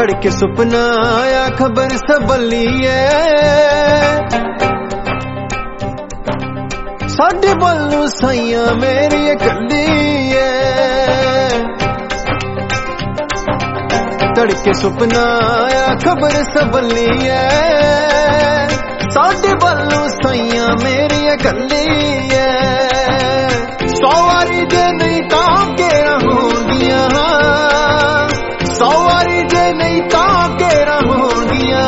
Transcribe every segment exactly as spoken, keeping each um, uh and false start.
तड़के सुपना आया खबर सबली है साडे बल्लू साइया मेरी कली है तड़के सुपना आया खबर सबली है साडे बल्लू साइया मेरी कली है सौ वारी जे नहीं तां केरा होंदियां सौ वारी जे नहीं तां केरा होंदियां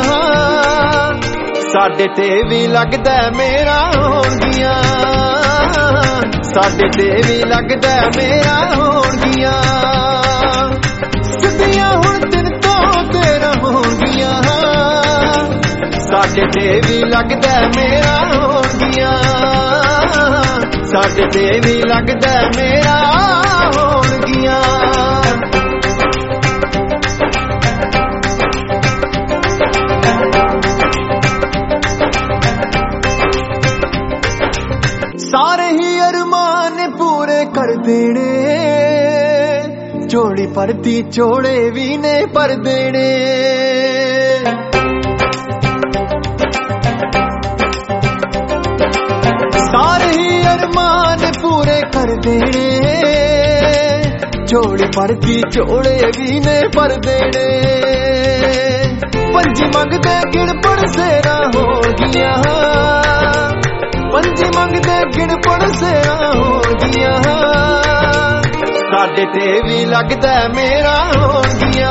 साडे ते भी लगदा मेरा होंदियां साडे ते भी लगदा मेरा होंदियां सिद्धियां हुण दिन तो तेरा होंदियां साडे ते भी लगदा मेरा होंदियां साडे ते भी लगदा मेरा होंदियां सारे ही अरमान पूरे कर देने जोड़ी परती चोड़े भी ने पर देने सारे ही अरमान पूरे कर देने जोड़ी परती चोड़े भी ने पर देने पंजी मंगदे गिणपड़ सेरा हो गया पंजी मंगदे गिणपड़ सेरा हो गया साडे ते भी लगदा मेरा हो गया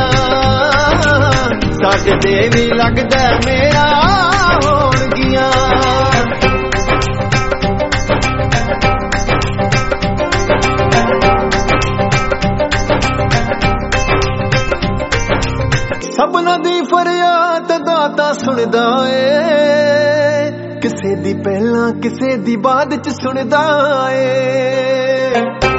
साडे ते भी लगदा मेरा हो गया सबना दी फरियाद दाता सुनदा ए किसे दी पहला किसे दी बाद च सुनदा ए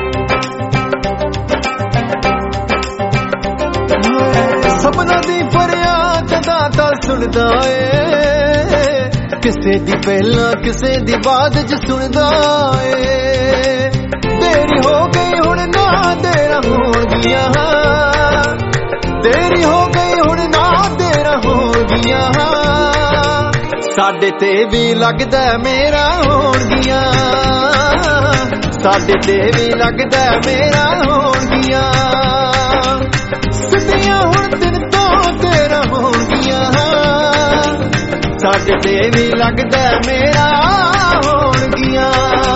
सबना दी फरियाद दाता सुनदा ए किसे दी पहला किसे दी बाद च सुनदा ए देरी हो गई हुण ना देरा हो गया देरी हो गई हुण ना देरा हो गया साडे ते भी लगदा मेरा होंदियां साडे ते भी लगदा मेरा होंदियां सिद्धियां हुण दिन तो तेरा होंदियां साडे ते भी लगदा मेरा होंदियां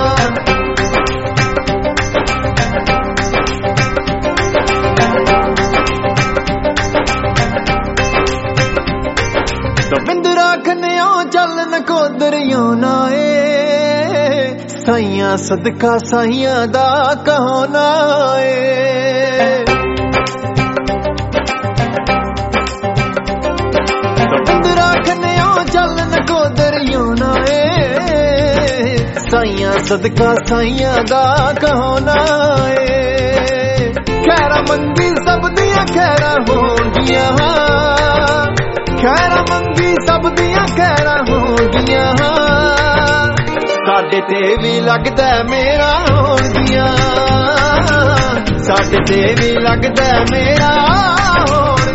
दविंदरा खनिया चल नकोदरियों ना ए साइया सदका साइया दा कहो ना ए दविंदरा खनिया चल नकोदरियों ना ए साइया सदका साइया दा कहो ना ए खैरा मंगी सब दियां खैरा होंदियां खैरा मंगी सब दियां खैरा होंदियां साडे ते भी लगदा मेरा होंदियां साडे ते भी लगदा मेरा